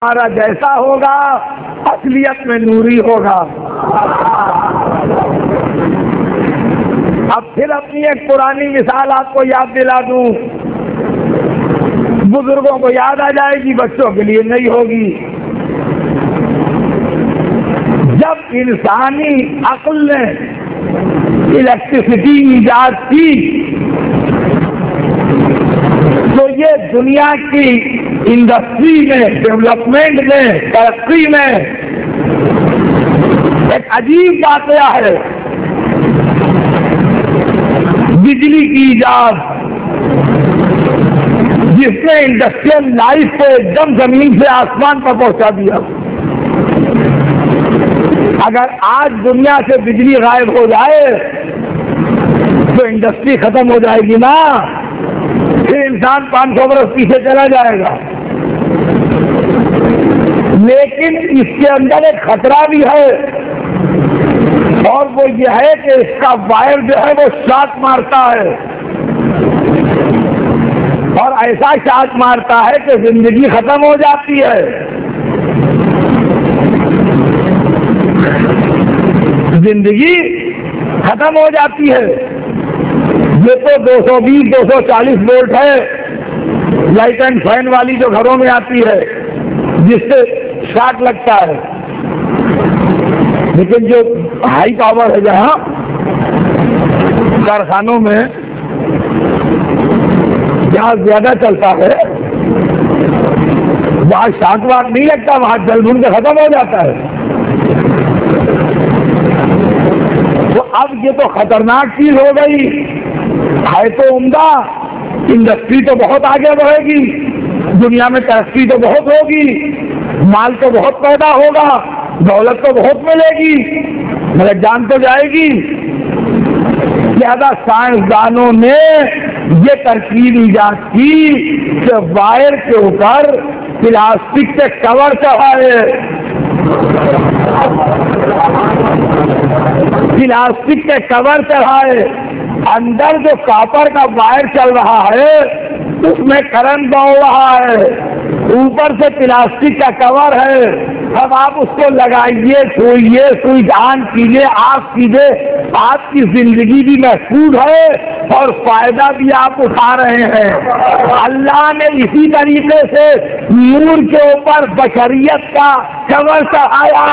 ہمارا جیسا ہوگا اصلیت میں نوری ہوگا۔ اب پھر اپنی ایک پرانی مثال آپ کو یاد دلا دوں، بزرگوں کو یاد آ جائے گی، بچوں کے لیے نہیں ہوگی۔ جب انسانی عقل نے الیکٹریسٹی ایجاد کی تو یہ دنیا کی انڈسٹری میں، ڈیولپمنٹ میں، ترقی میں ایک عجیب واقعہ ہے۔ بجلی کی ایجاد جس نے انڈسٹریل لائف کو ایک دم زمین سے آسمان پر پہنچا دیا۔ اگر آج دنیا سے بجلی غائب ہو جائے تو انڈسٹری ختم ہو جائے گی نا، پھر انسان 500 برس پیچھے چلا جائے گا۔ لیکن اس کے اندر ایک خطرہ بھی ہے، اور وہ یہ ہے کہ اس کا وائر جو ہے وہ شاٹ مارتا ہے، اور ایسا شاٹ مارتا ہے کہ زندگی ختم ہو جاتی ہے۔ زندگی ختم ہو جاتی ہے۔ یہ تو 220 240 وولٹ ہے، لائٹ اینڈ فین والی جو گھروں میں آتی ہے جس سے شاٹ لگتا ہے، لیکن جو ہائی پاور ہے جہاں کارخانوں میں جہاں زیادہ چلتا ہے وہاں شاٹ واٹ نہیں لگتا، وہاں جل بھن کے ختم ہو جاتا ہے۔ تو اب یہ تو خطرناک چیز ہو گئی ہے، تو عمدہ انڈسٹری تو بہت آگے بڑھے گی، دنیا میں ترقی تو بہت ہوگی، مال تو بہت پیدا ہوگا، دولت تو بہت ملے گی، مگر جان تو جائے گی۔ لہذا سائنسدانوں نے یہ ترکیب ایجاد کی کہ وائر کے اوپر پلاسٹک کے کور چڑھائے، پلاسٹک کے کور چڑھائے، اندر جو کاپر کا وائر چل رہا ہے اس میں کرنٹ دوڑ رہا ہے، اوپر سے پلاسٹک کا کور ہے۔ اب آپ اس کو لگائیے، چھوئیے، سوئی آن کیجیے، آف کیجیے، آپ کی زندگی بھی محفوظ ہے اور فائدہ بھی آپ اٹھا رہے ہیں۔ اللہ نے اسی طریقے سے نور کے اوپر بشریت کا کور چڑھایا۔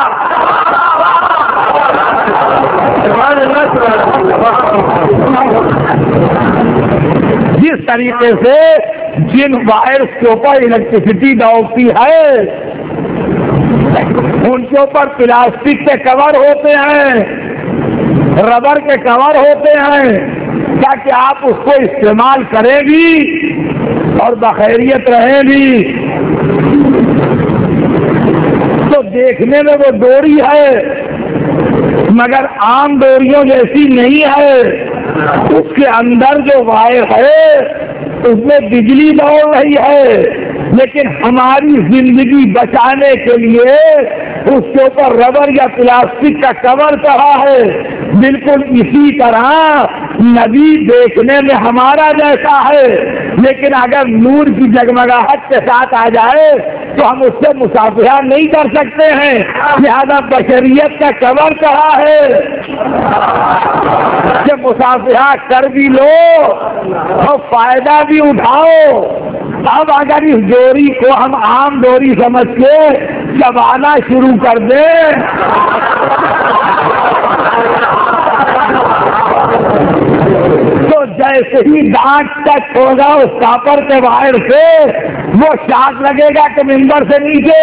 جس طریقے سے جن وائرس کے اوپر الیکٹریسٹی دوڑتی ہے ان کے اوپر پلاسٹک کے کور ہوتے ہیں، ربر کے کور ہوتے ہیں، تاکہ آپ اس کو استعمال کریں بھی اور بخیریت رہیں بھی۔ تو دیکھنے میں وہ ڈوری ہے مگر عام ڈوریوں جیسی نہیں ہے، اس کے اندر جو وائر ہے اس میں بجلی دوڑ رہی ہے، لیکن ہماری زندگی بچانے کے لیے اس کے اوپر ربر یا پلاسٹک کا کور چڑھا ہے۔ بالکل اسی طرح نبی دیکھنے میں ہمارا جیسا ہے، لیکن اگر نور کی جگمگاہٹ کے ساتھ آ جائے تو ہم اس سے مصافحہ نہیں کر سکتے ہیں، لہذا بشریت کا کور چڑھا ہے کہ مصافحہ کر بھی لو اور فائدہ بھی اٹھاؤ۔ اب اگر اس ڈوری کو ہم عام ڈوری سمجھ کے چبانا شروع کر دیں تو جیسے ہی دانت ٹچ ہوگا اس کاپر کے وائر سے وہ شاٹ لگے گا کہ ممبر سے نیچے۔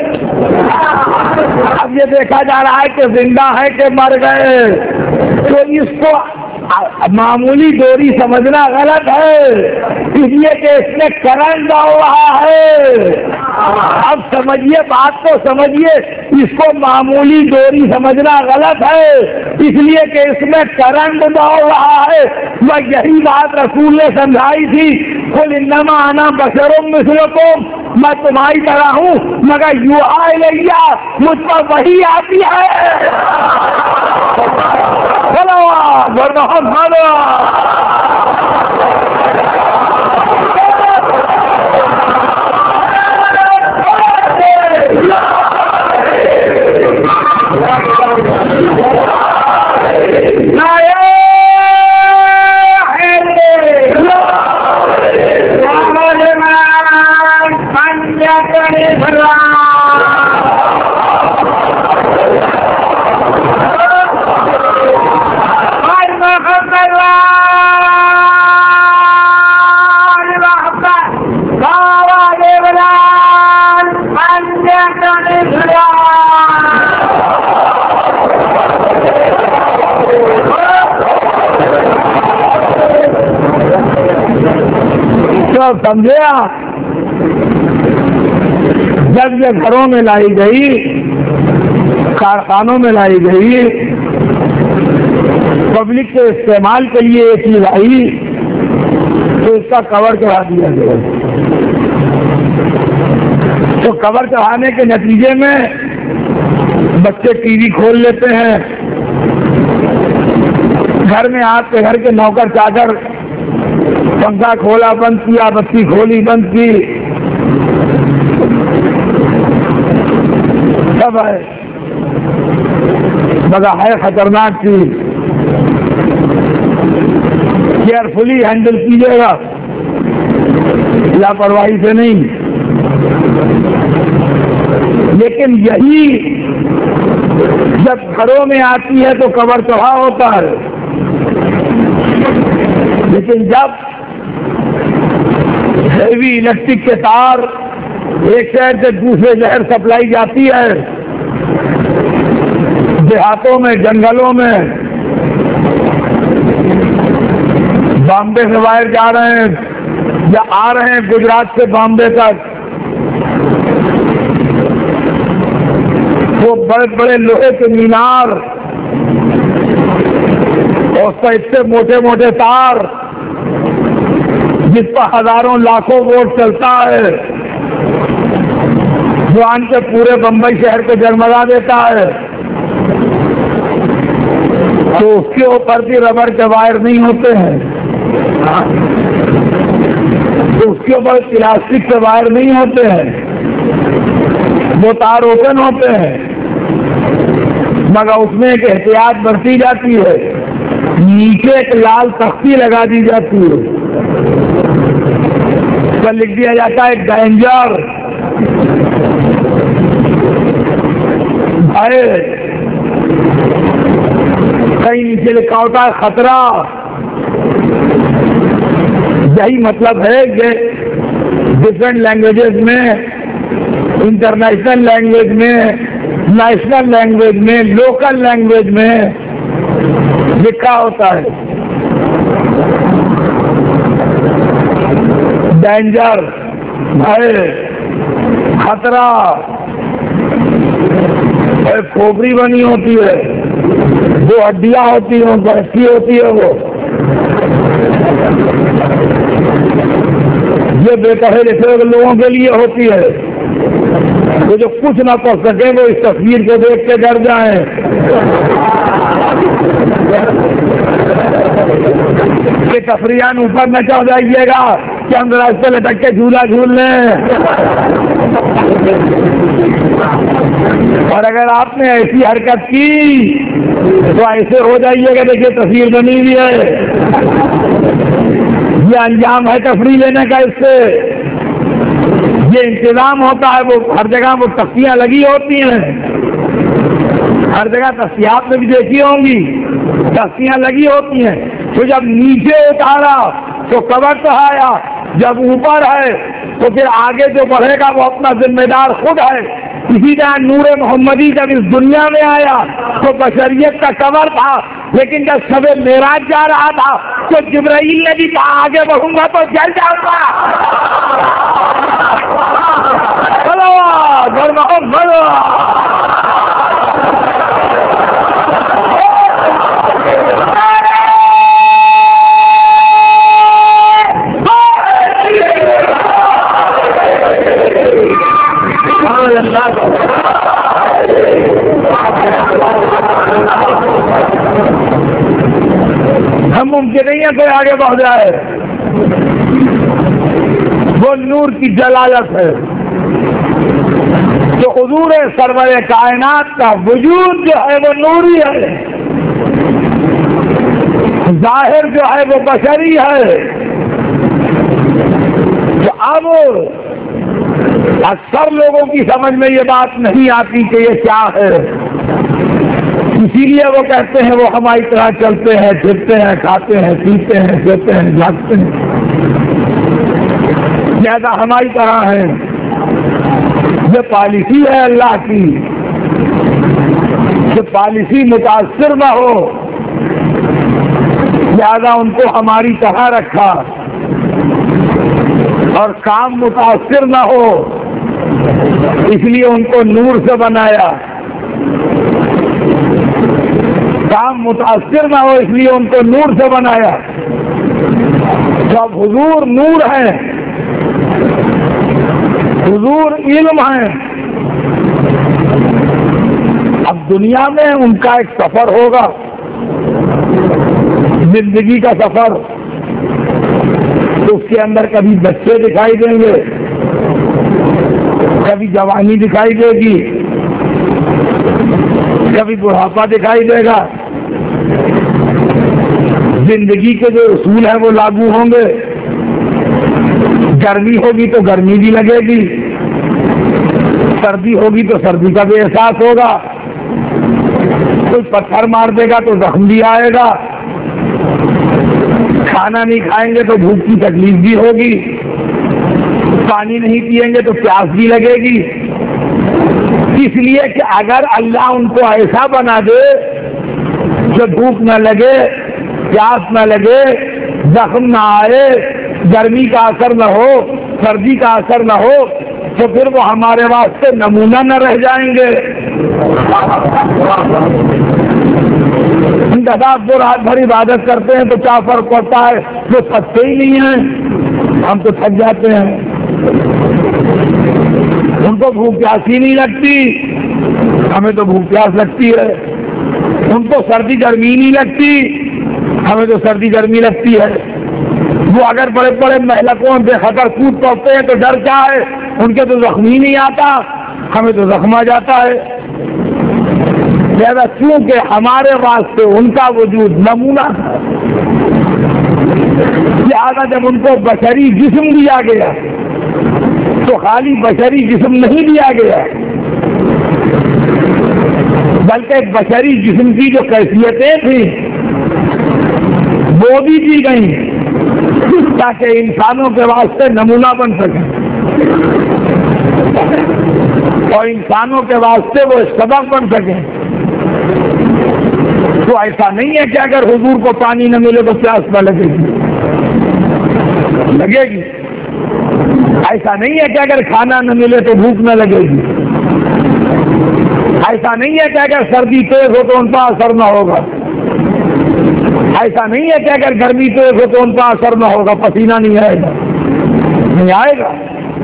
اب یہ دیکھا جا رہا ہے کہ زندہ ہے کہ مر گئے، تو اس کو معمولی ڈوری سمجھنا غلط ہے، اس لیے کہ اس میں کرنٹ دوڑ رہا ہے۔ اب سمجھیے، بات کو سمجھیے، اس کو معمولی ڈوری سمجھنا غلط ہے، اس لیے کہ اس میں کرنٹ دوڑ رہا ہے۔ وہ یہی بات رسول نے سمجھائی تھی، قل انما انا بشر مثلکم، میں تمہاری طرح ہوں مگر یوحا الیہ، مجھ پر وحی آتی ہے۔ سمجھے آپ؟ جب یہ گھروں میں لائی گئی، کارخانوں میں لائی گئی، پبلک کے استعمال کے لیے یہ چیز آئی تو اس کا کور چڑھا دیا گیا۔ تو کور چڑھانے کے نتیجے میں بچے ٹی وی کھول لیتے ہیں، گھر میں آپ کے گھر کے نوکر چاکر پنکھا کھولا بند کیا، بتی کھولی بند کی، سب ہے، مگر ہے خطرناک چیز، کیئرفلی ہینڈل کیجیے گا، لاپرواہی سے نہیں۔ لیکن یہی جب گھروں میں آتی ہے تو کور چڑھا ہوتا ہے، لیکن جب ہیوی الیکٹرک کے تار ایک شہر سے دوسرے شہر سپلائی جاتی ہے، دیہاتوں میں، جنگلوں میں، بامبے سے وائر جا رہے ہیں یا آ رہے ہیں گجرات سے بامبے تک، وہ بڑے بڑے لوہے کے مینار اور اس پر اتنے موٹے موٹے تار جس پر ہزاروں لاکھوں ووٹ چلتا ہے، جو آن کے پورے بمبئی شہر کو جگمگا دیتا ہے، تو اس کے اوپر بھی ربڑ کے وائر نہیں ہوتے ہیں، تو اس کے اوپر پلاسٹک کے وائر نہیں ہوتے ہیں، وہ تار اوپن ہوتے ہیں، مگر اس میں ایک احتیاط برتی جاتی ہے، نیچے ایک لال تختی لگا دی جاتی ہے، اس پر لکھ دیا جاتا ہے ڈینجر، کہیں نیچے لکھا ہوتا ہے خطرہ۔ یہی مطلب ہے کہ ڈفرینٹ لینگویجز میں، انٹرنیشنل لینگویج میں، نیشنل لینگویج میں، لوکل لینگویج میں لکھا ہوتا ہے ڈینجر، خطرہ، کھوپڑی بنی ہوتی ہے، دو ہڈیاں ہوتی ہیں، برسی ہوتی ہے، وہ یہ بے کہے لکھے لوگوں کے لیے ہوتی ہے، وہ جو کچھ نہ پڑھ سکے وہ اس تصویر کو دیکھ کے ڈر جائیں۔ کہ تفریحاً اوپر نہ چڑھ جائیے گا کہ ہم راستے لٹک کے جھولا جھول لیں، اور اگر آپ نے ایسی حرکت کی تو ایسے ہو جائیے گا، دیکھیے تصویر بنی ہوئی ہے، یہ انجام ہے تفریح لینے کا، اس سے یہ انتظام ہوتا ہے، وہ ہر جگہ وہ تختیاں لگی ہوتی ہیں، ہر جگہ تختیات میں بھی دیکھی ہوں گی، تختیاں لگی ہوتی ہیں، تو جب نیچے اتارا تو کور چڑھایا، جب اوپر ہے تو پھر آگے جو بڑھے گا وہ اپنا ذمہ دار خود ہے۔ اسی طرح نور محمدی جب اس دنیا میں آیا تو بشریت کا کور تھا، لیکن جب شب معراج جا رہا تھا تو جبرائیل نے بھی کہا آگے بڑھوں گا تو جل جاؤں گا۔ ہم ممکن نہیں ہے کوئی آگے بڑھ جائے، وہ نور کی جلالت ہے، جو حضور سرور کائنات کا وجود جو ہے وہ نوری ہے، ظاہر جو ہے وہ بشری ہے، تو اب اکثر لوگوں کی سمجھ میں یہ بات نہیں آتی کہ یہ کیا ہے، اسی لیے وہ کہتے ہیں وہ ہماری طرح چلتے ہیں پھرتے ہیں کھاتے ہیں پیتے ہیں سوتے ہیں جاگتے ہیں، زیادہ ہماری طرح ہے۔ یہ پالیسی ہے اللہ کی کہ پالیسی متاثر نہ ہو، زیادہ ان کو ہماری طرح رکھا، اور کام متاثر نہ ہو اس لیے ان کو نور سے بنایا، کام متاثر نہ ہو اس لیے ان کو نور سے بنایا۔ جب حضور نور ہے، حضور علم ہے، اب دنیا میں ان کا ایک سفر ہوگا، زندگی کا سفر، تو اس کے اندر کبھی بچے دکھائی دیں گے، کبھی جوانی دکھائی دے گی، کبھی بڑھاپا دکھائی دے گا۔ زندگی کے جو اصول ہیں وہ لاگو ہوں گے، گرمی ہوگی تو گرمی بھی لگے گی، سردی ہوگی تو سردی کا بھی احساس ہوگا، کوئی پتھر مار دے گا تو زخم بھی آئے گا، کھانا نہیں کھائیں گے تو بھوک کی تکلیف بھی ہوگی، پانی نہیں پیئیں گے تو پیاس بھی لگے گی۔ اس لیے کہ اگر اللہ ان کو ایسا بنا دے کہ بھوک نہ لگے، پیاس نہ لگے، زخم نہ آئے، گرمی کا اثر نہ ہو، سردی کا اثر نہ ہو، تو پھر وہ ہمارے واسطے نمونہ نہ رہ جائیں گے۔ وہ رات بھر عبادت کرتے ہیں تو کیا فرق پڑتا ہے، وہ تھکتے ہی نہیں ہیں، ہم تو تھک جاتے ہیں۔ ان کو بھوک پیاس ہی نہیں لگتی، ہمیں تو بھوک پیاس لگتی ہے۔ ان کو سردی گرمی نہیں لگتی، ہمیں تو سردی گرمی لگتی ہے۔ وہ اگر بڑے بڑے مہلکوں بے خطر کود پڑتے ہیں تو ڈر کیا ہے، ان کے تو زخم ہی نہیں آتا، ہمیں تو زخم آ جاتا ہے۔ لہذا چونکہ ہمارے واسطے ان کا وجود نمونہ تھا، لہذا جب ان کو بشری جسم دیا گیا تو خالی بشری جسم نہیں دیا گیا، بلکہ بشری جسم کی جو کیفیتیں تھیں وہ بھی دی گئیں تاکہ انسانوں کے واسطے نمونہ بن سکے، اور انسانوں کے واسطے وہ سبق بن سکے۔ تو ایسا نہیں ہے کہ اگر حضور کو پانی نہ ملے تو پیاس نہ لگے گی، لگے گی۔ ایسا نہیں ہے کہ اگر کھانا نہ ملے تو بھوک نہ لگے گی، ایسا نہیں ہے کہ اگر سردی تیز ہو تو ان کا اثر نہ ہوگا، ایسا نہیں ہے کہ اگر گرمی تیز ہو تو ان کا اثر نہ ہوگا، پسینہ نہیں آئے گا، نہیں آئے گا۔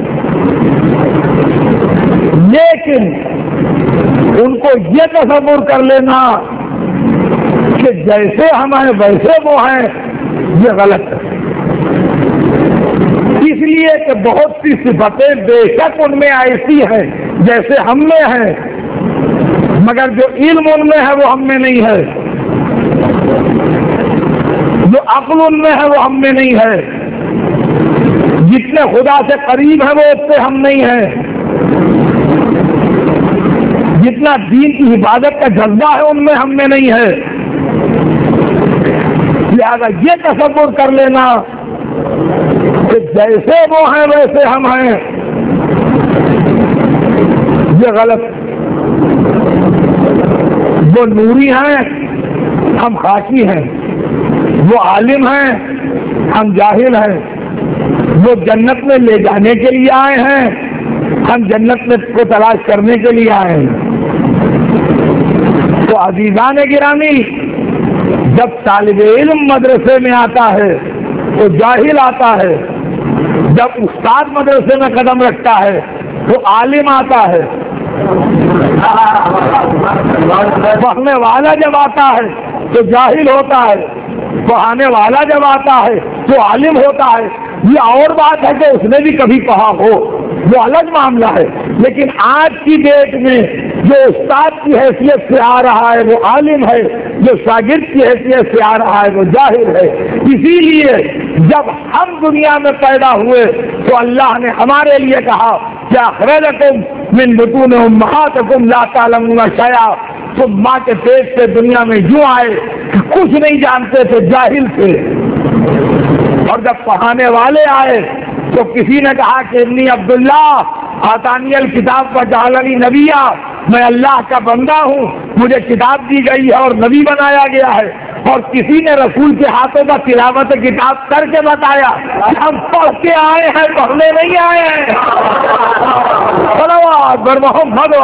لیکن ان کو یہ تصور کر لینا کہ جیسے ہم ہیں ویسے وہ ہیں، یہ غلط ہے۔ اس لیے کہ بہت سی صفتیں بے شک ان میں ایسی ہیں جیسے ہم میں ہیں، مگر جو علم ان میں ہے وہ ہم میں نہیں ہے، جو عقل ان میں ہے وہ ہم میں نہیں ہے، جتنے خدا سے قریب ہیں وہ اتنے ہم نہیں ہیں، جتنا دین کی حفاظت کا جذبہ ہے ان میں ہم میں نہیں ہے۔ لہذا یہ تصور کر لینا کہ جیسے وہ ہیں ویسے ہم ہیں، یہ غلط۔ وہ نوری ہیں، ہم خاکی ہیں، وہ عالم ہیں، ہم جاہل ہیں، وہ جنت میں لے جانے کے لیے آئے ہیں، ہم جنت میں کو تلاش کرنے کے لیے آئے ہیں۔ تو عزیزان گرامی، جب طالب علم مدرسے میں آتا ہے تو جاہل آتا ہے، جب استاد مدرسے میں قدم رکھتا ہے تو عالم آتا ہے، پڑھنے والا جب آتا ہے تو جاہل ہوتا ہے، پڑھانے والا جب آتا ہے تو عالم ہوتا ہے۔ یہ اور بات ہے کہ اس نے بھی کبھی پڑھا ہو، وہ الگ معاملہ ہے، لیکن آج کی ڈیٹ میں جو استاد کی حیثیت سے آ رہا ہے وہ عالم ہے، جو شاگرد کی حیثیت سے آ رہا ہے وہ جاہل ہے۔ اسی لیے جب ہم دنیا میں پیدا ہوئے تو اللہ نے ہمارے لیے کہا کہ اخرجکم من بطون امہاتکم لا تعلمون شیئا، تم ماں کے پیٹ سے دنیا میں یوں آئے کہ کچھ نہیں جانتے تھے، جاہل تھے، اور جب پڑھانے والے آئے تو کسی نے کہا کہ انی عبداللہ آتانی الکتاب وجعلنی نبیا، میں اللہ کا بندہ ہوں، مجھے کتاب دی گئی ہے اور نبی بنایا گیا ہے، اور کسی نے رسول کے ہاتھوں کا تلاوت کتاب کر کے بتایا کہ ہم پڑھ کے آئے ہیں، پڑھنے نہیں آئے ہیں۔ صلوات بر محمد۔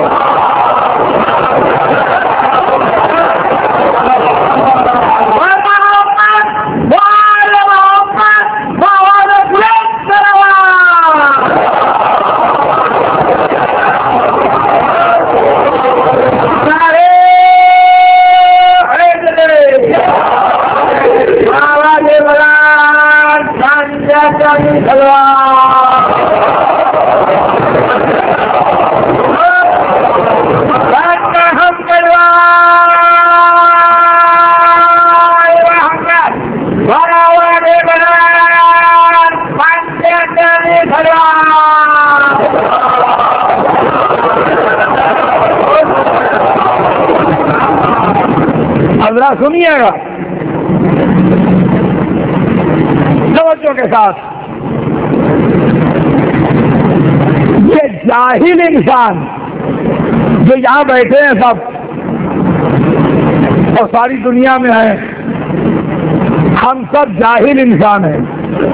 حضرات سنیے گا توجہ کے ساتھ، یہ جاہل انسان جو یہاں بیٹھے ہیں سب اور ساری دنیا میں ہیں، ہم سب جاہل انسان ہیں۔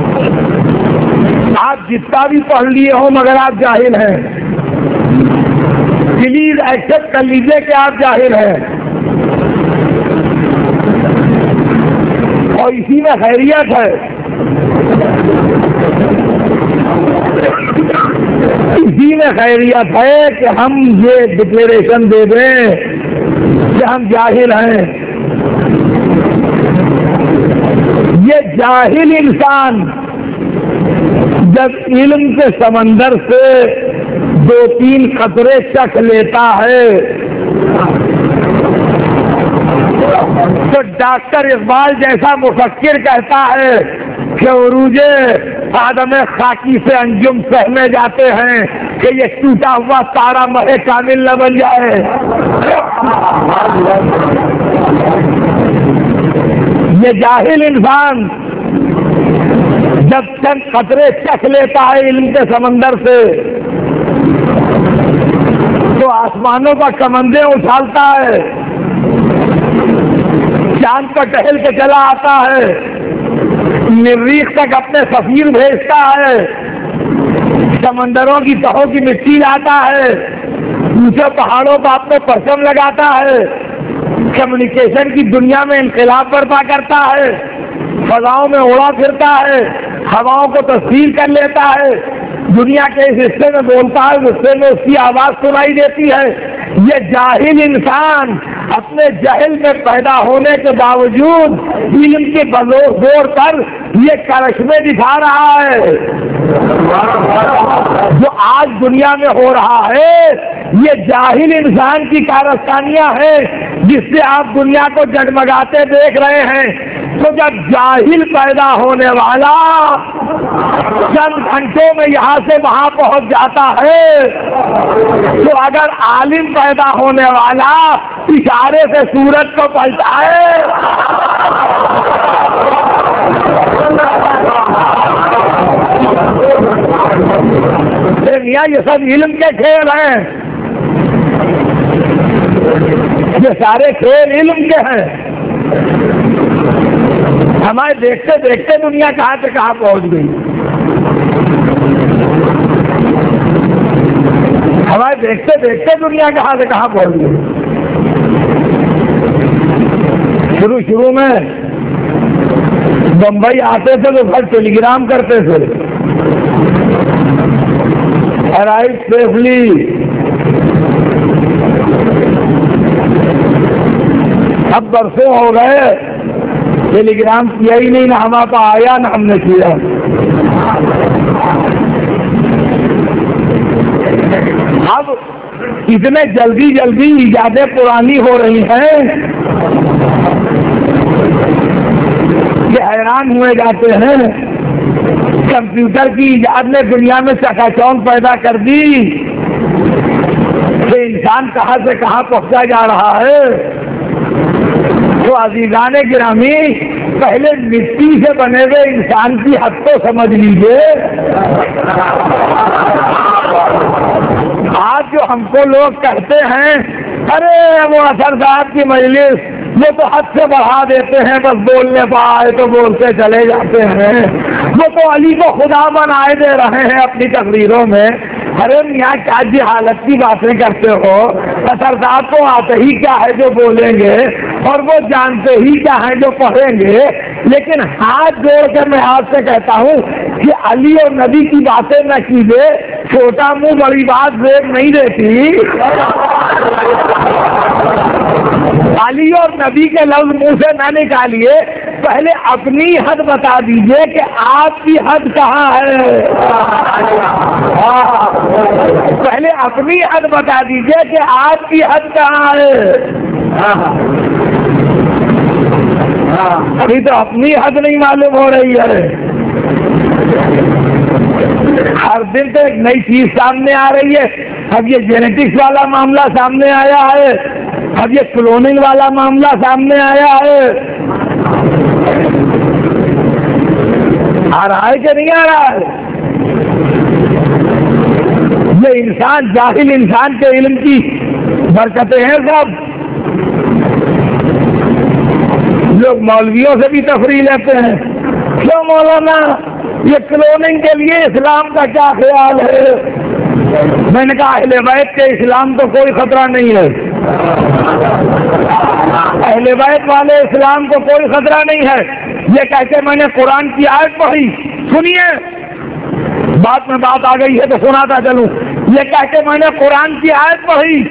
آپ جتنا بھی پڑھ لیے ہوں مگر آپ جاہل ہیں، پلیز ایکسپٹ کر لیجیے کہ آپ جاہل ہیں، اور اسی میں خیریت ہے، اسی میں خیریت ہے کہ ہم یہ ڈکلیریشن دے دیں کہ ہم جاہل ہیں۔ یہ جاہل انسان جب علم کے سمندر سے 2-3 قطرے چکھ لیتا ہے تو ڈاکٹر اقبال جیسا مفکر کہتا ہے کہ عروج آدم خاکی سے انجم سہمے جاتے ہیں کہ یہ ٹوٹا ہوا تارا مہ کامل نہ بن جائے۔ یہ جاہل انسان جب چند قطرے چکھ لیتا ہے علم کے سمندر سے تو آسمانوں کا کمندیں اچھالتا ہے، چاند پر ٹہل کے چلا آتا ہے، مریخ تک اپنے سفیر بھیجتا ہے، سمندروں کی تہوں کی مٹی لاتا ہے، اونچے پہاڑوں پر اپنے پرچم لگاتا ہے، کمیونیکیشن کی دنیا میں انقلاب برپا کرتا ہے، فضاؤں میں اڑا پھرتا ہے، ہواؤں کو تسخیر کر لیتا ہے، دنیا کے اس حصے میں بولتا ہے، اس حصے میں اس کی آواز سنائی دیتی ہے۔ یہ جاہل انسان اپنے جہل میں پیدا ہونے کے باوجود علم کے زور پر یہ کرشمے دکھا رہا ہے۔ جو آج دنیا میں ہو رہا ہے یہ جاہل انسان کی کارستانیاں ہیں جس سے آپ دنیا کو جگمگاتے دیکھ رہے ہیں۔ تو جب جاہل پیدا ہونے والا چند گھنٹوں میں یہاں سے وہاں پہنچ جاتا ہے تو اگر عالم پیدا ہونے والا اشارے سے سورج کو پلٹا ہے یہ سب علم کے کھیل ہیں، یہ سارے کھیل علم کے ہیں۔ ہمارے دیکھتے دیکھتے دنیا کہاں سے کہاں پہنچ گئی، ہمارے دیکھتے دیکھتے دنیا کہاں سے کہاں پہنچ گئی۔ شروع میں بمبئی آتے تھے تو گھر ٹیلی گرام کرتے تھے، ارائیو سیفلی، اب برسوں ہو گئے ٹیلی گرام کیا ہی نہیں، نہ ہمارے پاس آیا نہ ہم نے کیا۔ اب اتنے جلدی ایجادیں پرانی ہو رہی ہیں کہ حیران ہوئے جاتے ہیں کمپیوٹر کی ایجاد نے دنیا میں چکا چوند پیدا کر دی کہ انسان کہاں سے کہاں پہنچا جا رہا ہے. تو عزیزان گرامی پہلے مٹی سے بنے ہوئے انسان کی حد تو سمجھ لیجیے. آج جو ہم کو لوگ کہتے ہیں ارے وہ اثر صاحب کی مجلس وہ تو حد سے بڑھا دیتے ہیں, بس بولنے پہ آئے تو بولتے چلے جاتے ہیں, وہ تو علی کو خدا بنائے دے رہے ہیں اپنی تقریروں میں. ارے میاں کیا جی حالت کی باتیں کرتے ہو. اثر صاحب کو آتے ہی کیا ہے جو بولیں گے اور وہ جانتے ہی کیا ہے جو پڑھیں گے. لیکن ہاتھ جوڑ کر میں آپ سے کہتا ہوں کہ علی اور نبی کی باتیں نہ کیجیے. چھوٹا منہ بڑی بات زیب نہیں دیتی. علی اور نبی کے لفظ منہ سے نہ نکالیے, پہلے اپنی حد بتا دیجئے کہ آپ کی حد کہاں ہے. پہلے اپنی حد بتا دیجئے کہ آپ کی حد کہاں ہے. ابھی تو اپنی حد نہیں معلوم ہو رہی ہے. ہر دن تو ایک نئی چیز سامنے آ رہی ہے. اب یہ جینیٹکس والا معاملہ سامنے آیا ہے, اب یہ کلوننگ والا معاملہ سامنے آیا ہے. آ رہا ہے کہ نہیں آ رہا ہے؟ یہ انسان جاہل انسان کے علم کی برکتیں ہیں. سب لوگ مولویوں سے بھی تفریح لیتے ہیں. کیوں مولانا یہ کلوننگ کے لیے اسلام کا کیا خیال ہے؟ میں نے کہا اہل بیت کے اسلام تو کوئی خطرہ نہیں ہے. اہل بیت والے اسلام کو کوئی خطرہ نہیں ہے. یہ کہتے میں نے قرآن کی آیت پڑھی, سنیے بات میں بات آ گئی ہے تو سناتا چلوں. یہ کہتے میں نے قرآن کی آیت پڑھی,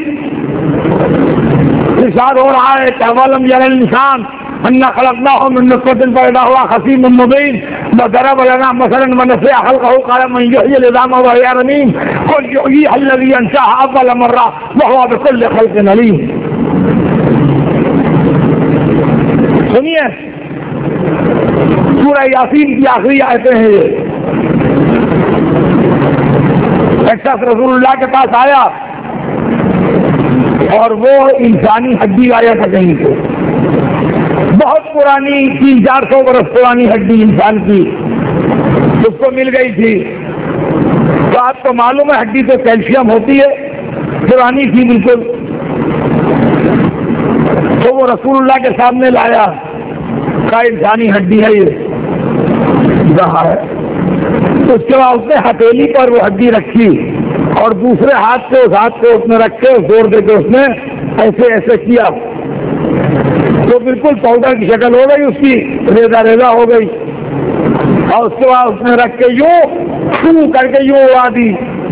ارشاد ہو رہا ہے کہ اولم یری الانسان انا خلقناه من نطفة فإذا هو خصيم مبين وضرب لنا مثلا ونسي خلقه قال من يحيي العظام وهي رميم قل يحييها الذي أنشأها أول مرة وهو بكل خلق عليم. سنیے سورہ یاسین کی آخری آیتیں ہیں. یہ ایک شخص رسول اللہ کے پاس آیا اور وہ انسانی ہڈی آیا تھا کہیں سے, بہت پرانی 300-400 برس پرانی ہڈی انسان کی اس کو مل گئی تھی. تو آپ کو معلوم ہے ہڈی تو کیلشیم ہوتی ہے, پرانی تھی بالکل. تو وہ رسول اللہ کے سامنے لایا, کا انسانی ہڈی ہے یہ رہا ہے. اس کے بعد اس نے ہتھیلی پر وہ ہڈی رکھی اور دوسرے ہاتھ سے اس ہاتھ کو اس نے رکھے, زور دے کے اس نے ایسے ایسے کیا تو بالکل پاؤڈر کی شکل ہو گئی, اس کی ریزہ ریزہ ہو گئی. اور اس کے بعد اس نے رکھ کے یوں شروع کر کے یوں اڑا دی.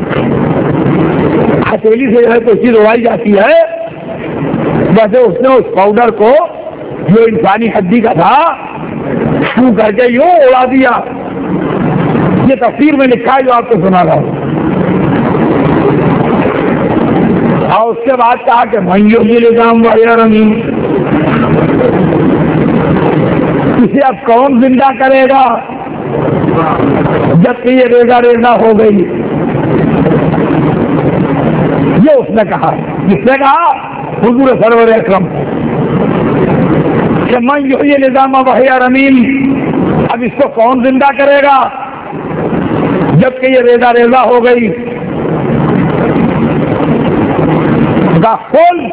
ہتھیلی سے جو ہے کوئی چیز اڑائی جاتی ہے, ویسے اس نے اس پاؤڈر کو جو انسانی ہڈی کا تھا شروع کر کے یوں اڑا دیا. یہ تفسیر میں لکھا ہے جو آپ کو سنا رہا ہوں. اور اس کے بعد کہا کہ من یحیی العظام وہی رمیم, اسے اب کون زندہ کرے گا جبکہ یہ ریزہ ریزہ ہو گئی. یہ اس نے کہا, جس نے کہا حضور سرور اکرم کہ من یحیی العظام وہی رمیم, اب اس کو کون زندہ کرے گا جبکہ یہ ریزہ ریزہ ہو گئی. قل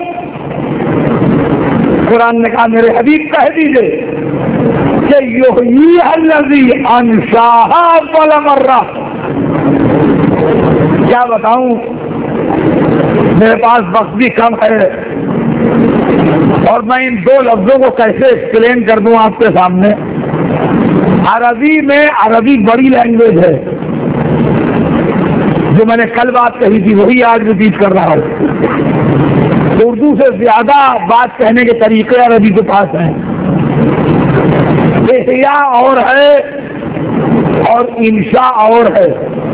قرآن نے کہا میرے حبیب کہہ دیجئے کہ یحییھا الذی انشأھا اول مرہ. کیا بتاؤں, میرے پاس وقت بھی کم ہے اور میں ان دو لفظوں کو کیسے ایکسپلین کر دوں آپ کے سامنے. عربی میں, عربی بڑی لینگویج ہے, جو میں نے کل بات کہی تھی وہی آج ریپیٹ کر رہا ہوں. اردو سے زیادہ بات کہنے کے طریقے عربی کے پاس ہیں. احیاء اور ہے اور انشاء اور ہے.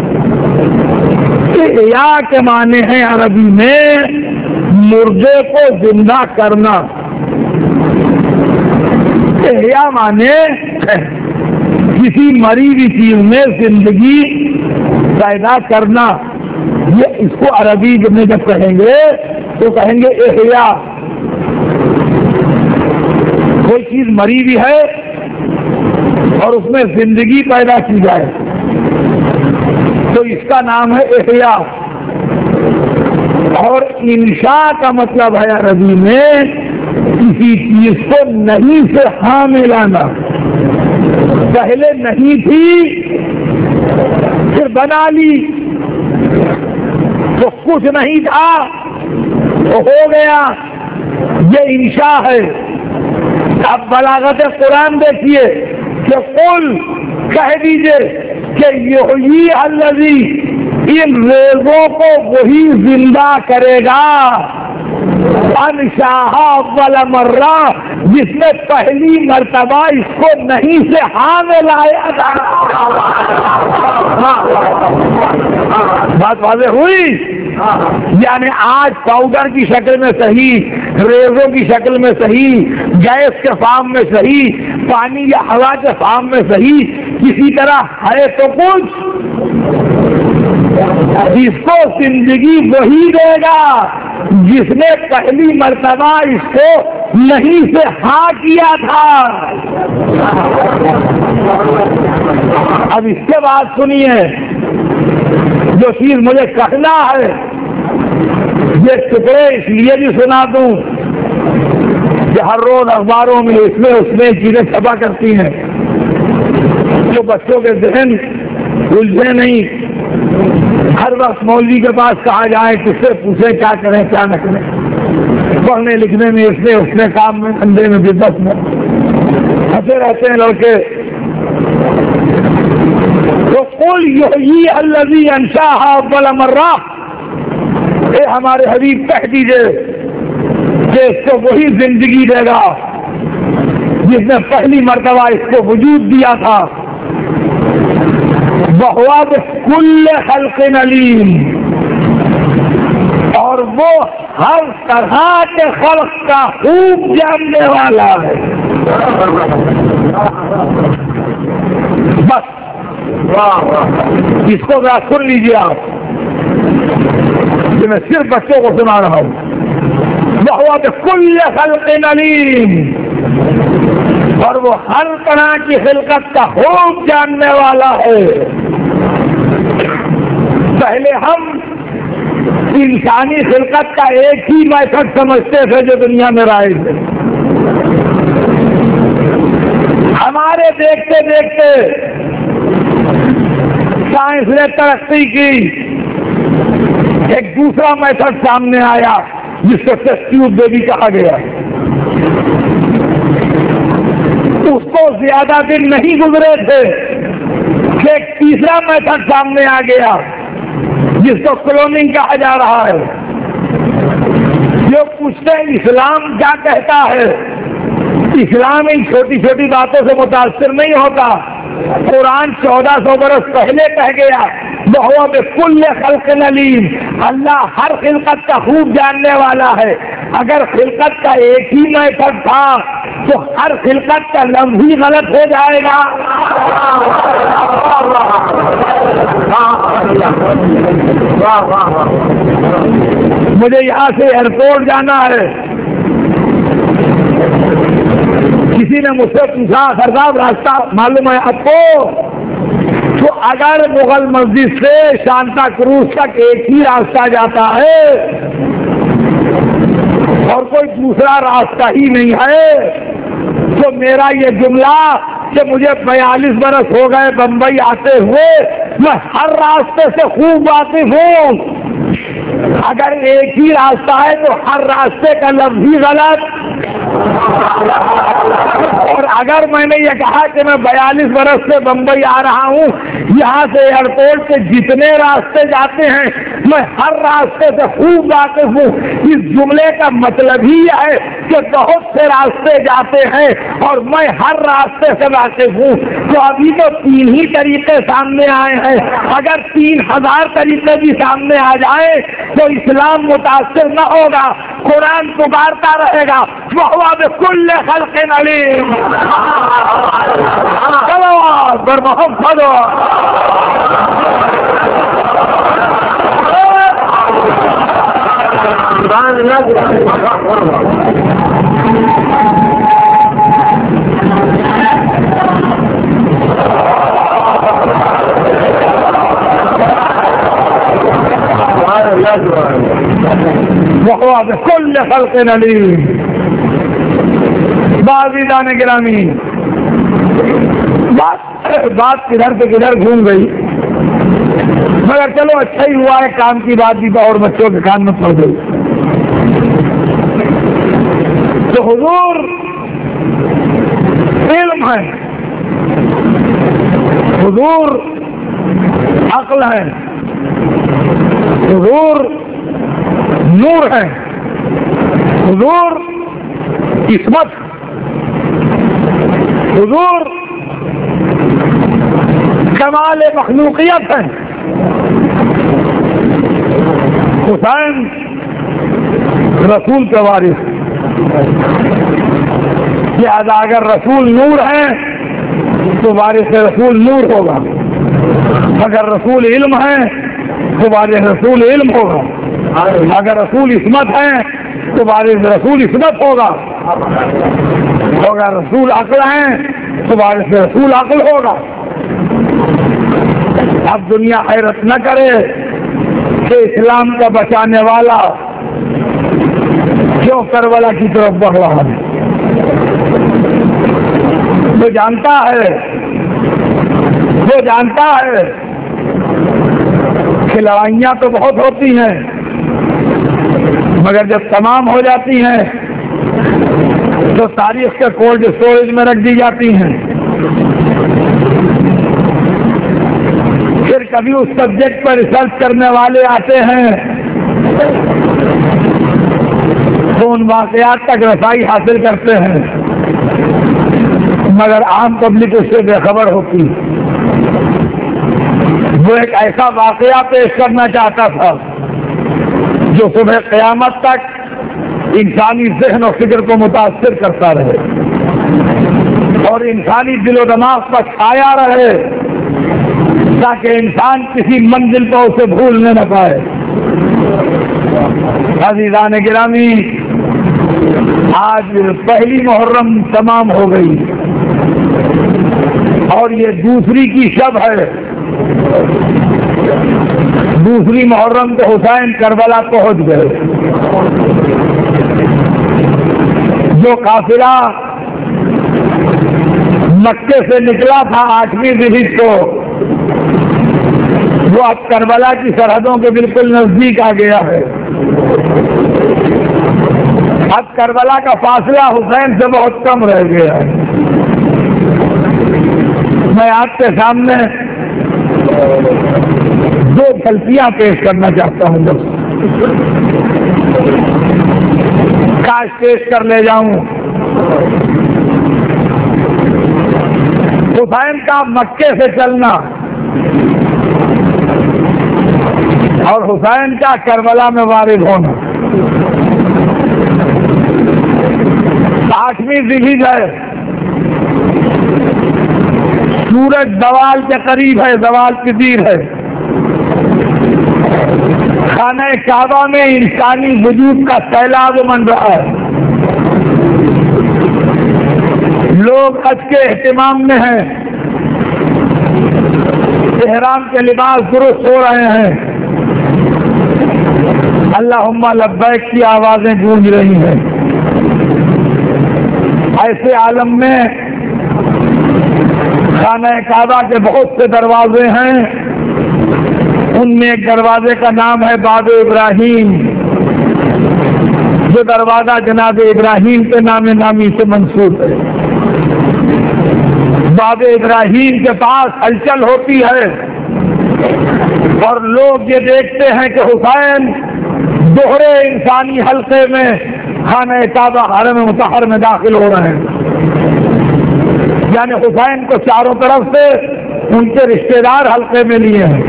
احیاء کے معنی ہیں عربی میں مردے کو زندہ کرنا. احیاء معنی کسی مری ہوئی چیز میں زندگی پیدا کرنا، یہ اس کو عربی میں جب کہیں گے تو کہیں گے احیاء. کوئی چیز مری ہوئی ہے اور اس میں زندگی پیدا کی جائے تو اس کا نام ہے احیاء. اور انشاء کا مطلب ہے عربی میں کسی چیز کو نہیں سے ہاں میں لانا. پہلے نہیں تھی پھر بنا لی، تو کچھ نہیں تھا تو ہو گیا، یہ انشاء ہے. اب بلاغت قرآن دیکھیے کہ قل کہہ دیجئے کہ یحیی الذی، ان ریزوں کو وہی زندہ کرے گا، انشاء اول مرہ، جس نے پہلی مرتبہ اس کو نہیں سے ہاں میں لایا تھا. بات واضح ہوئی؟ یعنی آج پاؤڈر کی شکل میں صحیح، ریزوں کی شکل میں صحیح، گیس کے فارم میں صحیح، پانی یا ہوا کے فارم میں صحیح، کسی طرح ہے تو کچھ. اس کو زندگی وہی دے گا جس نے پہلی مرتبہ اس کو نہیں سے ہاں کیا تھا. اب اس کے بعد سنیے، جو چیز مجھے کہنا ہے یہ ٹکڑے اس لیے بھی سنا دوں کہ ہر روز اخباروں میں اس میں چیزیں چھپا کرتی ہیں جو بچوں کے ذہن الجھے نہیں. ہر وقت مولوی کے پاس کہا جائے، کس سے پوچھے کیا کریں کیا نہ کریں، پڑھنے لکھنے میں اس میں کام میں دھندے میں بزنس میں پھنسے رہتے ہیں لڑکے. تو قل یحیی الذی انشاءھا اول مرہ، اے ہمارے حبیب کہہ دیجئے کہ اس کو وہی زندگی دے گا جس نے پہلی مرتبہ اس کو وجود دیا تھا. وَهُوَ بِكُلِّ خَلْقٍ عَلِيمٌ، اور وہ ہر طرح کے خلق کا خوب جاننے والا ہے. بس اس کو ذرا سن لیجیے آپ، کہ میں صرف بچوں کو سنا رہا ہوں. وَهُوَ بِكُلِّ خَلْقٍ عَلِيمٌ، اور وہ ہر طرح کی خلقت کا خوب جاننے والا ہے. پہلے ہم انسانی خلقت کا ایک ہی میتھڈ سمجھتے تھے جو دنیا میں رائج ہے. ہمارے دیکھتے دیکھتے سائنس نے ترقی کی، ایک دوسرا میتھڈ سامنے آیا جس کو ٹیسٹ ٹیوب بیبی کہا گیا. اس کو زیادہ دن نہیں گزرے تھے کہ ایک تیسرا میتھڈ سامنے آ گیا جس کو کلوننگ کہا جا رہا ہے. جو پوچھتے ہیں اسلام کیا کہتا ہے، اسلام ان چھوٹی چھوٹی باتوں سے متاثر نہیں ہوتا. قرآن 1400 برس پہلے کہہ گیا وَهُوَ بِكُلِّ خَلْقٍ عَلِيمٌ، اللہ ہر خلقت کا خوب جاننے والا ہے. اگر خلقت کا ایک ہی میتھڈ تھا تو ہر خلقت کا لفظ ہی غلط ہو جائے گا. مجھے یہاں سے ایئرپورٹ جانا ہے، کسی نے مجھ سے پوچھا سردار راستہ معلوم ہے آپ کو؟ تو اگر مغل مسجد سے شانتا کروز تک ایک ہی راستہ جاتا ہے اور کوئی دوسرا راستہ ہی نہیں ہے تو میرا یہ جملہ کہ مجھے 42 برس ہو گئے بمبئی آتے ہوئے، میں ہر راستے سے خوب واقف ہوں. اگر ایک ہی راستہ ہے تو ہر راستے کا لفظ ہی غلط. اور اگر میں نے یہ کہا کہ میں 42 برس سے بمبئی آ رہا ہوں، یہاں سے ایئرپورٹ کے جتنے راستے جاتے ہیں میں ہر راستے سے خوب واقف ہوں، اس جملے کا مطلب ہی ہے کہ بہت سے راستے جاتے ہیں اور میں ہر راستے سے واقف ہوں. تو ابھی تو 3 ہی طریقے سامنے آئے ہیں، اگر 3000 طریقے بھی سامنے آ جائیں تو اسلام متاثر نہ ہوگا. قرآن پکارتا رہے گا وَهُوَ بِكُلِّ خَلْقٍ عَلِيمٌ. اکبر محمد وهو بكل خلق عليم. عزیزان گرامی، بات کدھر سے کدھر گھوم گئی، مگر چلو اچھا ہی ہوا ہے، کام کی بات بھی اور بچوں کے کان میں پڑ گئی. تو حضور علم ہے، حضور عقل ہے، حضور نور ہے، حضور عصمت، حضور کمال مخلوقیت ہے. حسین رسول کا وارث، لہذا اگر رسول نور ہے تو وارث رسول نور ہوگا، اگر رسول علم ہے تو وارث رسول علم ہوگا، اگر رسول عصمت ہے تو وارث رسول عصمت ہوگا، اگر رسول عقل ہے تو وارث رسول عقل ہوگا. اب دنیا حیرت نہ کرے کہ اسلام کا بچانے والا کیوں کربلا کی طرف بڑھ رہا ہے. وہ جانتا ہے کہ لڑائیاں تو بہت ہوتی ہیں، مگر جب تمام ہو جاتی ہیں تو تاریخ کے کولڈ اسٹوریج میں رکھ دی جاتی ہیں. پھر کبھی اس سبجیکٹ پر ریسرچ کرنے والے آتے ہیں تو ان واقعات تک رسائی حاصل کرتے ہیں، مگر عام پبلک اس سے بے خبر ہوتی. وہ ایک ایسا واقعہ پیش کرنا چاہتا تھا جو صبح قیامت تک انسانی ذہن و فکر کو متاثر کرتا رہے اور انسانی دل و دماغ پر چھایا رہے، تاکہ انسان کسی منزل کو اسے بھولنے نہ پائے. عزیزان گرامی، آج پہلی محرم تمام ہو گئی اور یہ دوسری کی شب ہے. دوسری محرم کو حسین کربلا پہنچ گئے. جو قافلہ مکے سے نکلا تھا 8ویں ذوالحجہ کو، وہ اب کربلا کی سرحدوں کے بالکل نزدیک آ گیا ہے. اب کربلا کا فاصلہ حسین سے بہت کم رہ گیا ہے. میں آپ کے سامنے دو غلطیاں پیش کرنا چاہتا ہوں، بس کاش پیش کر لے جاؤں. حسین کا مکے سے چلنا اور حسین کا کربلا میں وارد ہونا. 8ویں ذوالحجہ ہے، سورج زوال کے قریب ہے، زوال کی دیر ہے. خانہ کعبہ میں انسانی وجود کا سیلاب من رہا ہے. لوگ حج کے اہتمام میں ہیں، احرام کے لباس درست ہو رہے ہیں، اللہم لبیک کی آوازیں گونج رہی ہیں. ایسے عالم میں خانہ کعبہ کے بہت سے دروازے ہیں، ان میں ایک دروازے کا نام ہے باب ابراہیم، جو دروازہ جناب ابراہیم کے نام نامی سے منسوب ہے. باب ابراہیم کے پاس ہلچل ہوتی ہے اور لوگ یہ دیکھتے ہیں کہ حسین دوہرے انسانی حلقے میں خانہ کعبہ حرم مطہر میں داخل ہو رہے ہیں. یعنی حسین کو چاروں طرف سے ان کے رشتہ دار حلقے میں لیے ہیں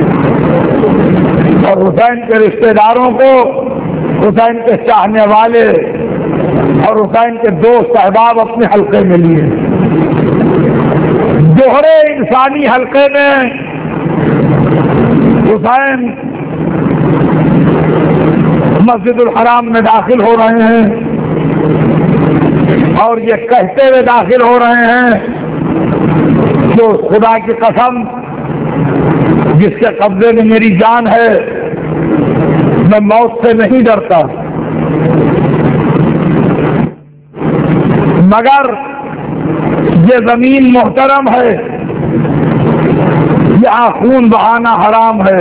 اور حسین کے رشتہ داروں کو حسین کے چاہنے والے اور حسین کے دوست احباب اپنے حلقے میں لیے. دوہرے انسانی حلقے میں حسین مسجد الحرام میں داخل ہو رہے ہیں اور یہ کہتے ہوئے داخل ہو رہے ہیں جو خدا کی قسم جس کے قبضے میں میری جان ہے، میں موت سے نہیں ڈرتا، مگر یہ زمین محترم ہے، یہاں خون بہانا حرام ہے،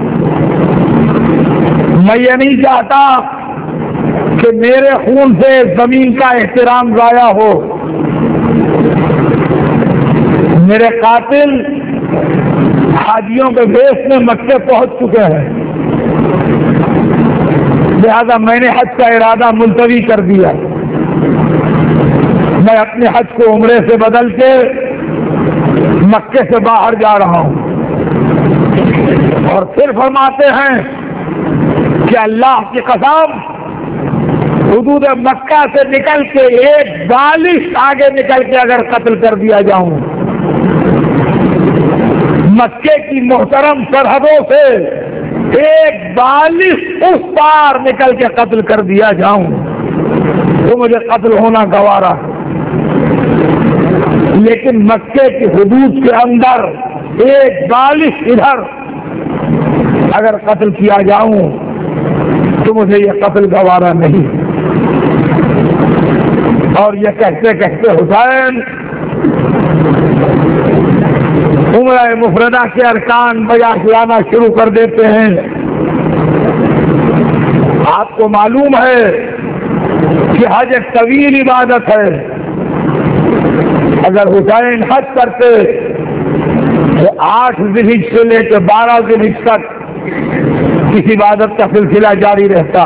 میں یہ نہیں چاہتا کہ میرے خون سے زمین کا احترام ضائع ہو۔ میرے قاتل حاجیوں کے بھیس میں مکے پہنچ چکے ہیں، لہذا میں نے حج کا ارادہ ملتوی کر دیا، میں اپنے حج کو عمرے سے بدل کے مکے سے باہر جا رہا ہوں۔ اور پھر فرماتے ہیں کہ اللہ کی قسم حدود مکہ سے نکل کے ایک بالش آگے نکل کے اگر قتل کر دیا جاؤں، مکے کی محترم سرحدوں سے ایک بالش اس پار نکل کے قتل کر دیا جاؤں تو مجھے قتل ہونا گوارا، لیکن مکے کی حدود کے اندر ایک بالش ادھر اگر قتل کیا جاؤں تو مجھے یہ قتل گوارا نہیں۔ اور یہ کہتے کہتے حسین عمرہ مفردہ کے ارکان بجا لانا شروع کر دیتے ہیں۔ آپ کو معلوم ہے کہ حج ایک طویل عبادت ہے، اگر حسین حج کرتے تو 8 ذی الحجہ سے لے کے 12 ذی الحجہ تک اس عبادت کا سلسلہ جاری رہتا،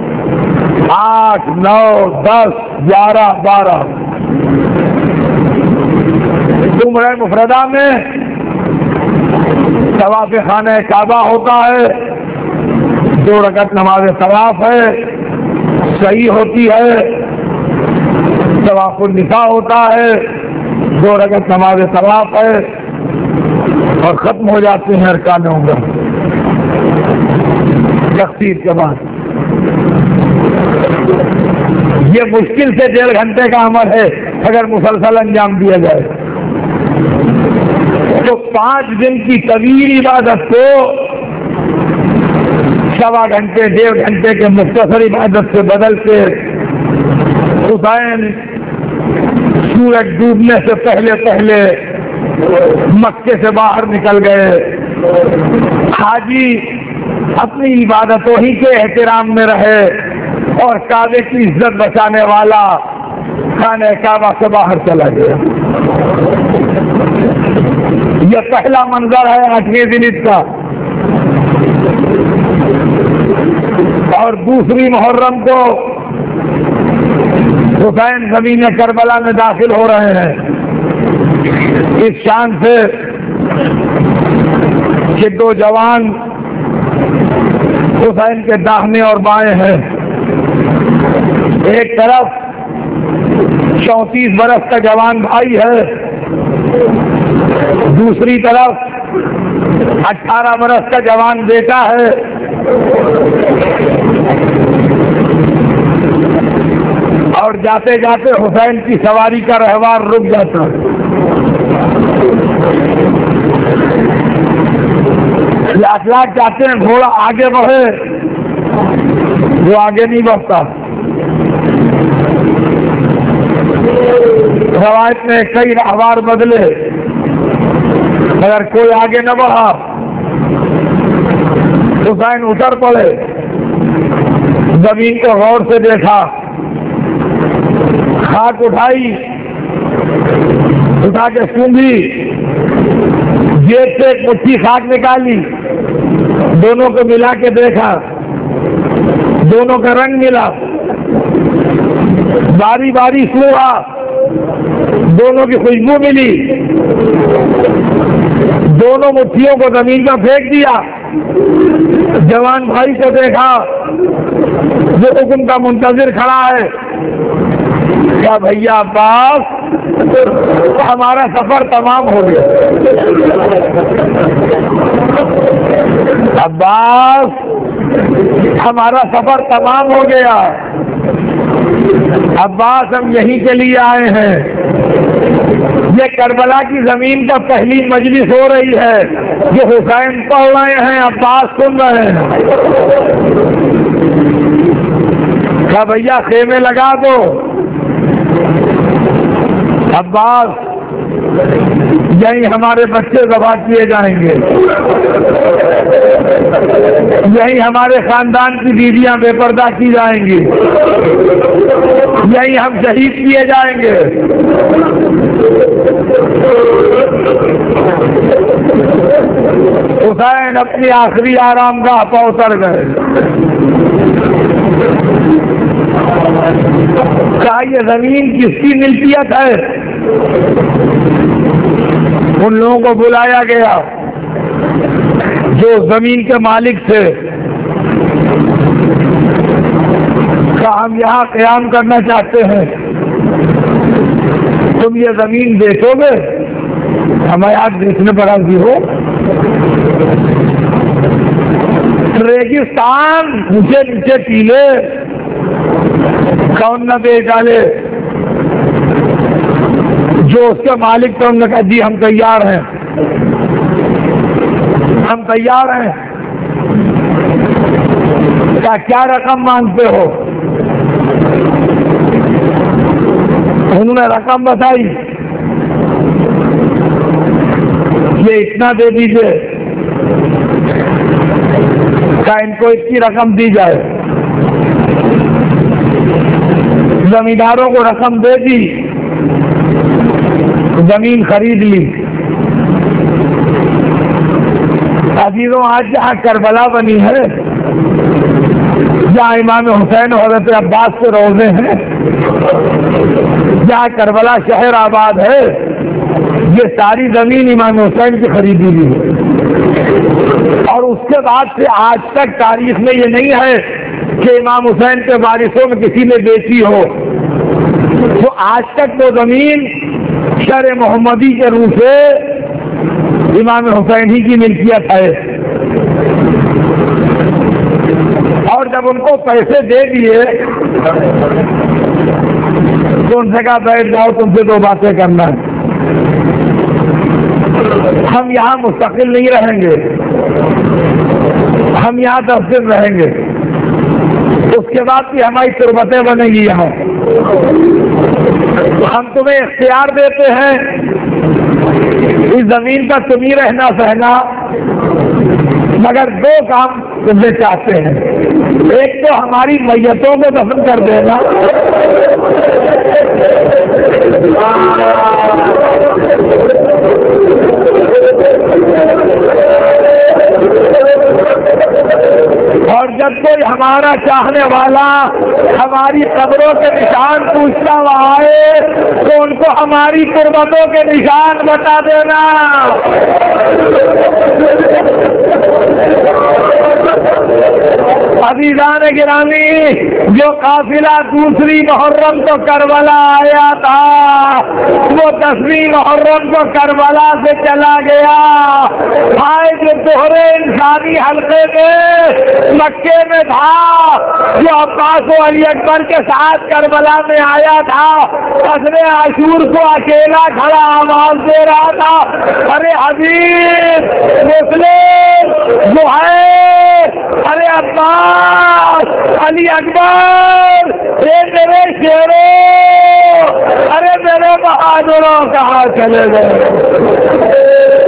8 9 10 11 12 عمرہ مفردہ میں طواف خانہ کعبہ ہوتا ہے، 2 رکعت نماز طواف ہے، صحیح ہوتی ہے، طواف النساء ہوتا ہے، 2 رکعت نماز طواف ہے اور ختم ہو جاتے ہیں ارکان عمرہ تقسیم کے بعد۔ یہ مشکل سے 1.5 گھنٹے کا عمل ہے اگر مسلسل انجام دیا جائے تو 5 دن کی طویل عبادت کو 1.25 گھنٹے 1.5 گھنٹے کے مختصر عبادت سے بدل کے حسین سورج ڈوبنے سے پہلے پہلے مکے سے باہر نکل گئے۔ حاجی اپنی عبادتوں ہی کے احترام میں رہے اور کعبے کی عزت بچانے والا خانہ کعبہ سے باہر چلا گیا۔ یہ پہلا منظر ہے 8ویں ذی الحجہ کا، اور دوسری محرم کو حسین زمین کربلا میں داخل ہو رہے ہیں اس شان سے کہ 2 جوان حسین کے داہنے اور بائیں ہیں، ایک طرف 34 برس کا جوان بھائی ہے، دوسری طرف 18 برس کا جوان بیٹا ہے۔ اور جاتے جاتے حسین کی سواری کا رہوار رک جاتا ہے، لاکھ چاہتے ہیں گھوڑا آگے بڑھے، وہ آگے نہیں بڑھتا۔ روایت میں کئی رہوار بدلے مگر کوئی آگے نہ بڑھا۔ حسین اتر پڑے، زمین کو غور سے دیکھا، خاک اٹھائی، اٹھا کے سونگھی، جیب سے ایک مٹھی خاک نکالی، دونوں کو ملا کے دیکھا، دونوں کا رنگ ملا، باری باری سونگا، دونوں کی خوشبو ملی، دونوں مٹھیوں کو زمین پر پھینک دیا، جوان بھائی کو دیکھا جو حکم کا منتظر کھڑا ہے، کیا بھیا عباس ہمارا سفر تمام ہو گیا. عباس ہمارا سفر تمام ہو گیا. عباس ہم یہیں کے لیے آئے ہیں. یہ کربلا کی زمین پر پہلی مجلس ہو رہی ہے. جو حسین پڑھ رہے ہیں عباس سن رہے ہیں. کیا بھیا خیمے لگا دو. عباس یہیں ہمارے بچے ذبح کیے جائیں گے. یہیں ہمارے خاندان کی بیویاں بے پردہ کی جائیں گی. یہیں ہم شہید کیے جائیں گے. حسین اپنی آخری آرام گاہ پر اتر گئے. کیا یہ زمین کس کی ملکیت ہے؟ ان لوگوں کو بلایا گیا جو زمین کے مالک تھے. کہا ہم یہاں قیام کرنا چاہتے ہیں, تم یہ زمین بیچو گے؟ ہمیں آج بیچنے پر راضی ہو. ریگستان نیچے نیچے ٹیلے کون نہ بیچ ڈالے. جو اس کے مالک تھے انہوں نے کہا جی ہم تیار ہیں, ہم تیار ہیں. کیا رقم مانگتے ہو؟ انہوں نے رقم بتائی. یہ اتنا دے دیجئے. کیا ان کو اتنی رقم دی جائے؟ زمینداروں کو رقم دے دی, زمین خرید لی. عزیزوں آج جہاں کربلا بنی ہے, جہاں امام حسین اور حضرت عباس کے روضے ہیں, جہاں کربلا شہر آباد ہے, یہ ساری زمین امام حسین کی خریدی ہوئی ہے. اور اس کے بعد سے آج تک تاریخ میں یہ نہیں ہے کہ امام حسین کے وارثوں میں کسی نے بیچی ہو. تو آج تک وہ زمین شرع محمدی کے روح سے امام حسین ہی کی ملکیت ہے. اور جب ان کو پیسے دے دیے تو ان سے کہا بیٹھ جاؤ, تم سے دو باتیں کرنا ہے. ہم یہاں مستقل نہیں رہیں گے, ہم یہاں 10 دن رہیں گے. اس کے بعد بھی ہماری تربتیں بنیں گی یہاں. ہم تمہیں اختیار دیتے ہیں, اس زمین پر تم ہی رہنا سہنا, مگر 2 کام تم سے چاہتے ہیں. ایک تو ہماری میتوں کو دفن کر دینا, اور جب کوئی ہمارا چاہنے والا ہماری قبروں کے نشان پوچھتا ہوا آئے تو ان کو ہماری تربتوں کے نشان بتا دینا. عزیزان گرامی, جو قافلہ دوسری محرم کو کربلا آیا تھا وہ 10ویں محرم کو کربلا سے چلا گیا. آئے جو دوہرے انسانی حلقے میں مکے میں تھا, جو عباس و علی اکبر کے ساتھ کربلا میں آیا تھا, حسن عاشور کو اکیلا کھڑا آواز دے رہا تھا, ارے حبیب مسلم جو ہے, ارے عباس علی اکبر, اے میرے شیروں, ارے میرے بہادروں کہاں چلے گئے؟